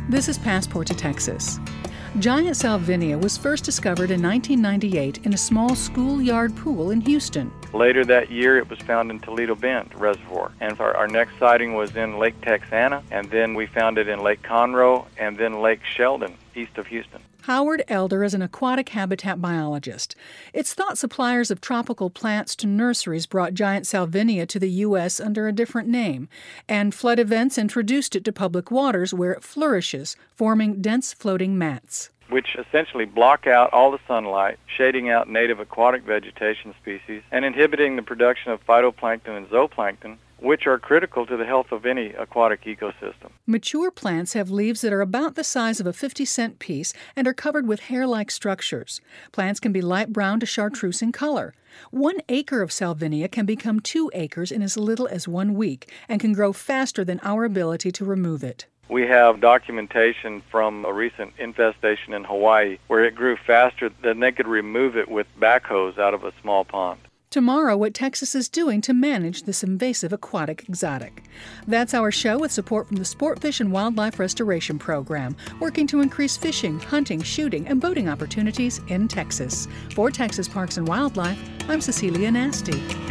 This is Passport to Texas. Giant salvinia was first discovered in 1998 in a small schoolyard pool in Houston. Later that year, it was found in Toledo Bend Reservoir. And our next sighting was in Lake Texana, and then we found it in Lake Conroe, and then Lake Sheldon, east of Houston. Howard Elder is an aquatic habitat biologist. It's thought suppliers of tropical plants to nurseries brought giant salvinia to the U.S. under a different name, and flood events introduced it to public waters where it flourishes, forming dense floating mats, which essentially block out all the sunlight, shading out native aquatic vegetation species, and inhibiting the production of phytoplankton and zooplankton, which are critical to the health of any aquatic ecosystem. Mature plants have leaves that are about the size of a 50-cent piece and are covered with hair-like structures. Plants can be light brown to chartreuse in color. 1 acre of salvinia can become 2 acres in as little as 1 week and can grow faster than our ability to remove it. We have documentation from a recent infestation in Hawaii where it grew faster than they could remove it with backhoes out of a small pond. Tomorrow, what Texas is doing to manage this invasive aquatic exotic. That's our show with support from the Sportfish and Wildlife Restoration Program, working to increase fishing, hunting, shooting, and boating opportunities in Texas. For Texas Parks and Wildlife, I'm Cecilia Nasty.